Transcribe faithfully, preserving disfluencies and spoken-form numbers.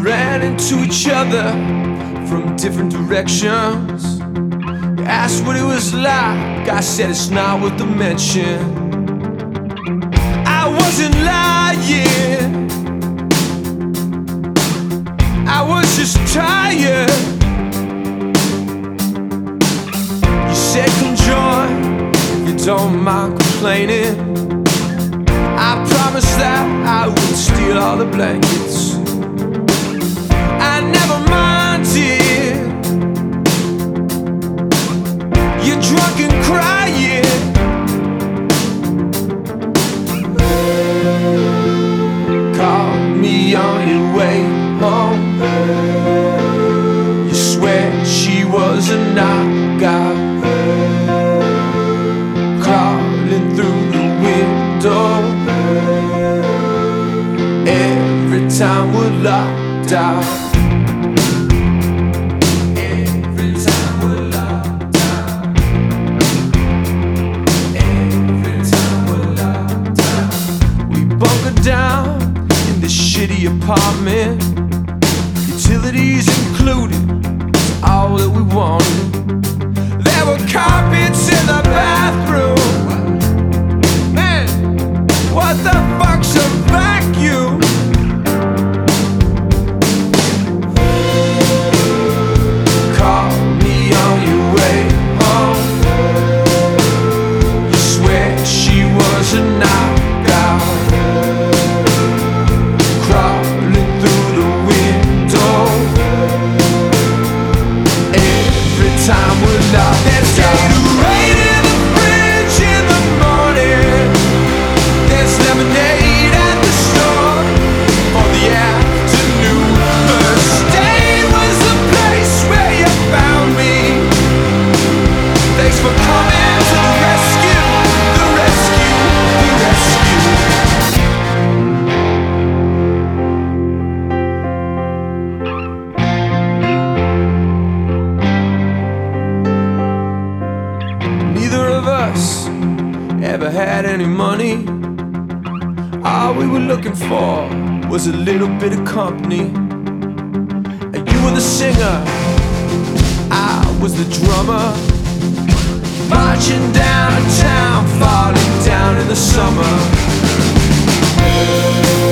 ran into each other from different directions. You asked what it was like, I said it's not worth the mention. I wasn't lying, I was just tired. You said come join if you don't mind complaining. I promised that I would steal all the blankets. I never minded. You're drunk and crying. Call me on your way home. You swear she was a knockout, crawling through the window. Every time we're locked out. Every time we're locked out. Every time we're locked out. We bunker down in this shitty apartment. Utilities included, it's all that we wanted. There were carpets in the bathroom. Man, what the fuck's a vacuum? Call me on your way home. You swear she was a knockout, crawling through the window. Every time we're locked out. Gatorade in the fridge in the morning. There's lemonade at the store for the afternoon. First aid was the place where you found me. Thanks for coming to the rescue, the rescue, the rescue. Neither of us ever had any money. All we were looking for was a little bit of company. And you were the singer, I was the drummer, marching downtown, falling down in the summer.